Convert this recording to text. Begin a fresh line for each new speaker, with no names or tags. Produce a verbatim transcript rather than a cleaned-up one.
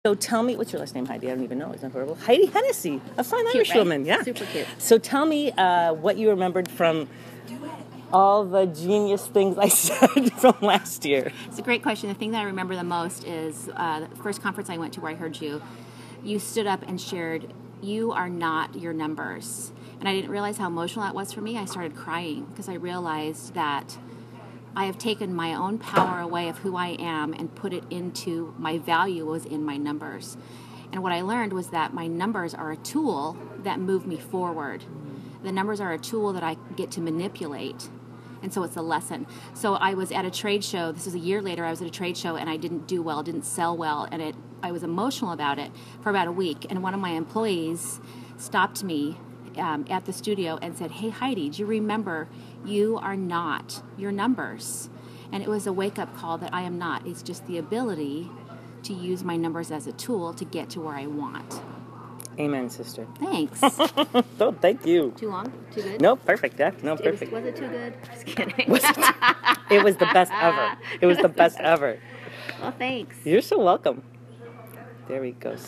So tell me, what's your last name, Heidi? I don't even know. Isn't that horrible? Heidi Hennessy, a fine
Cute,
Irish
right?
woman. Yeah.
Super cute.
So tell me uh, what you remembered from all the genius things I said from last year.
It's a great question. The thing that I remember the most is uh, the first conference I went to where I heard you. You stood up and shared, "You are not your numbers." And I didn't realize how emotional that was for me. I started crying because I realized that I have taken my own power away of who I am and put it into my value was in my numbers. And what I learned was that my numbers are a tool that move me forward. The numbers are a tool that I get to manipulate. And so it's a lesson. So I was at a trade show. This was a year later. I was at a trade show and I didn't do well, didn't sell well. And it, I was emotional about it for about a week. And one of my employees stopped me Um, at the studio and said, "Hey Heidi, do you remember you are not your numbers?" And it was a wake-up call that I am not. It's just the ability to use my numbers as a tool to get to where I want.
Amen, sister.
Thanks.
Oh, thank you.
Too long? Too good?
No, perfect. Yeah, no,
It was,
perfect.
was it too good? Just kidding.
Was it? It was the best ever. It was the best ever.
Well, thanks.
You're so welcome. There we go.